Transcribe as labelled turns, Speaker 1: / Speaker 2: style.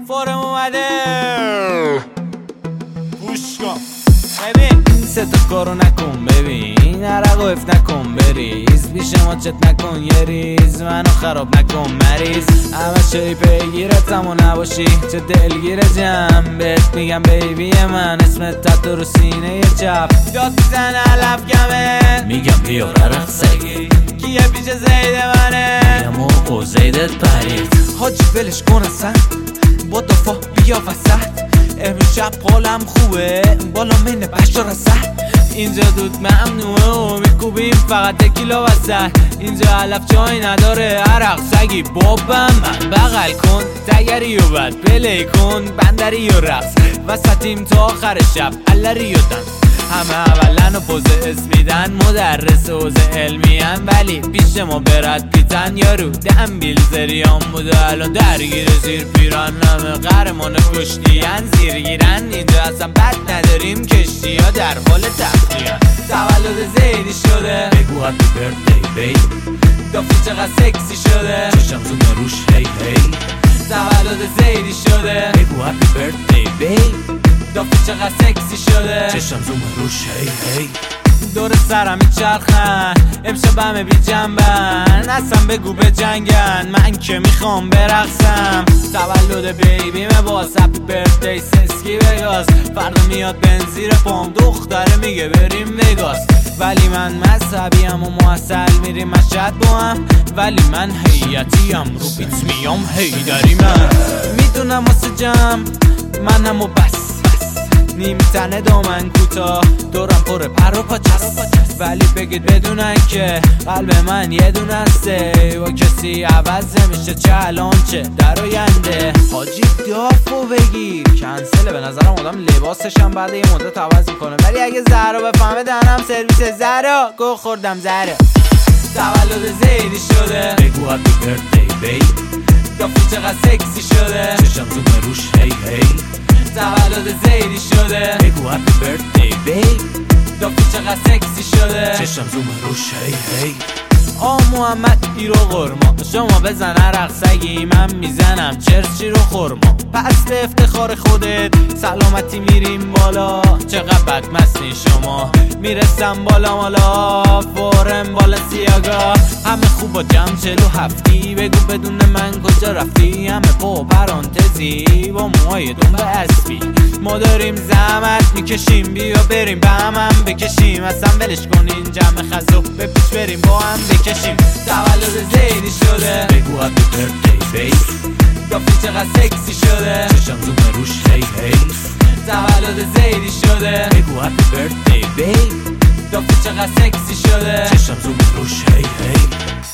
Speaker 1: فورم اومده گوش کن ببین سه تا کارو نکن ببین عرق و اف نکن بریز بیش ما چت نکن یه ریز منو خراب نکن مریض همه شایی پیگیرتم و نباشی چه دلگیر جمع بهت میگم بیبی من اسمت تتو رو سینه چپ داد میزن علف گمه میگم بیا رخ سگی کیه پیش زید منه میگم او زیدت پرید حاجی ولش کن اصلا با دفاع بیا وسط امشب حالم خوبه بالا منه بشار رسد اینجا دود ممنوعه و میکوبیم فقط تکیلا وسط اینجا علف جای نداره عرق سگی بابم من بغل کن تگری و بد پلی کن بندری و رقص وسطیم تا آخر شب علری و دنس همه اولن و پوز اسم میدن مدرس حوزه علمیان ولی پیش ما برد پیتن یارو دنبیل زریان بوده الان درگیر زیر پیران همه قهرمان کشتیان زیر گیرن اینجا اصلا بد نداریم کشتی ها در حال تخلیان تولد زیدی شده بگو هپی برثدی بیب دافی چقدر سکسی شده چشم زوم روش هی هی تولد زیدی شده بگو هپی برثدی بیب دافی چقدر سکسی شده چشم زوم روش هی هی دور سرم میچرخن امشب همه بی جنبن اصلا بگو به جنگن من که میخوام برقصم تولد بیبیمه باز هپی برثدی سسکی وگاس فردا میاد بنزیر پام دختره میگه بریم وگاس ولی من مذهبیم و معسل میریم مشهد با هم ولی من هیئتیم رو بیت میام هیدری من میدونم واسه جمع منم و بس نیمی تنه دامن کوتا دورم پر پر و پاچست ولی بگید بدونن که قلب من یه دونه هسته و کسی عوض نمیشه چه الان چه در آینده حاجی دافو بگیر کنسله به نظرم آدم لباسش هم بعد یه مدت عوض میکنه ولی اگه زهرا بفهمه دهنم سرویس زهرا گو خوردم زهرا تولد زیدی شده بگو هپی برثدی بیب دافی چقدر سکسی شده چشم زوم روش هی هی تولد زیدی شده بگو هپی برثدی بیب دافی چقدر سکسی شده چشم زوم روش هی هی محمد ایرو قرما شما بزن عرق سگی من میزنم چرچی رو خورما پس به افتخار خودت سلامتی میریم بالا چقدر بدمستین شما میرسم بالا مالا فورم بالا سیاگا همه خوب و جمع 47 بگو بدون من کجا رفتی همه پا پرانتزی با موهای دنبه اسبی ما داریم زحمت میکشیم بیا بریم به هم بکشیم اصلا ولش کنین جمع خزو به پیش بریم با هم بکشیم تولد زیدی شده بگو هپی برثدی بیب دافی چقدر سکسی شده چشم زوم روش هی هی تولد زیدی شده بگو هپی برثدی بیب دافی چقدر سکسی شده چشم زوم روش هی هی